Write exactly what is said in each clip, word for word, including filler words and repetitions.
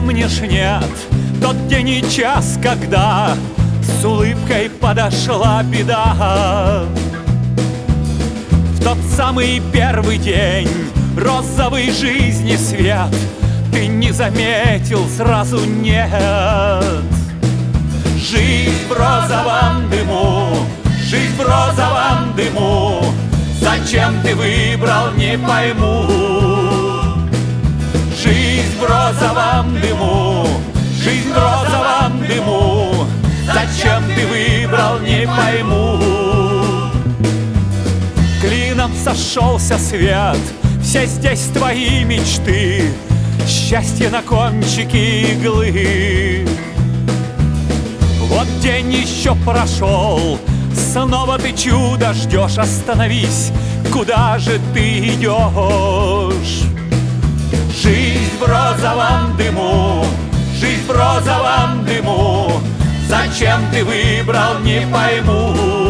помнишь, нет, тот день и час, когда с улыбкой подошла беда? В тот самый первый день розовой жизни свет ты не заметил, сразу нет. Жизнь в розовом дыму, жизнь в розовом дыму, зачем ты выбрал, не пойму. Жизнь в розовом дыму, жизнь в розовом дыму, зачем ты выбрал, не пойму. Клином сошелся свет, все здесь твои мечты, счастье на кончике иглы. Вот день еще прошел, снова ты чудо ждешь. Остановись, куда же ты идешь? Жизнь в розовом дыму, жизнь в розовом дыму, зачем ты выбрал, не пойму.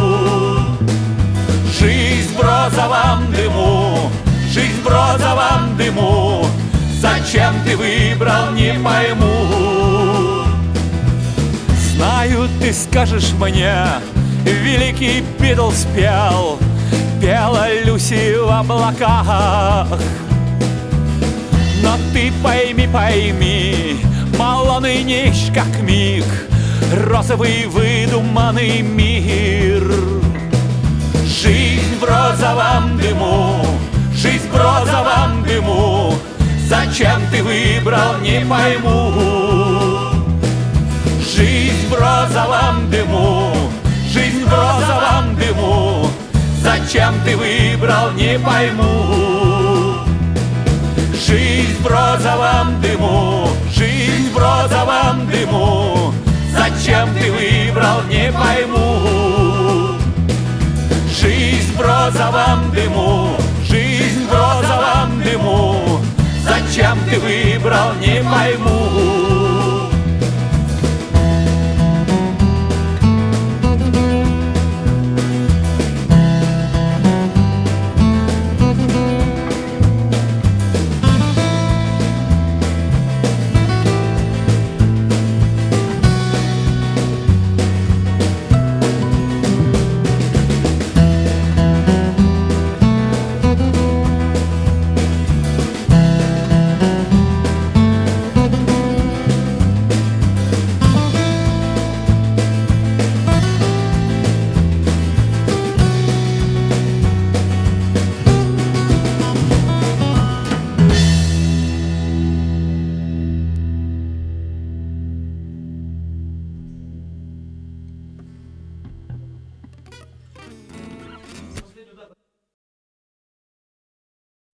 Жизнь в розовом дыму, жизнь в розовом дыму, зачем ты выбрал, не пойму. Знаю, ты скажешь мне, великий Битл спел, пела Люси в облаках. Но ты пойми, пойми, мал он и нищ, как миг, розовый выдуманный мир. Жизнь в розовом дыму, жизнь в розовом дыму, зачем ты выбрал, не пойму. Жизнь в розовом дыму, жизнь в розовом дыму, зачем ты выбрал, не пойму. Жизнь в розовом дыму, жизнь в розовом дыму, зачем ты выбрал, не пойму. Жизнь в розовом дыму, жизнь в розовом дыму, зачем ты выбрал, не пойму.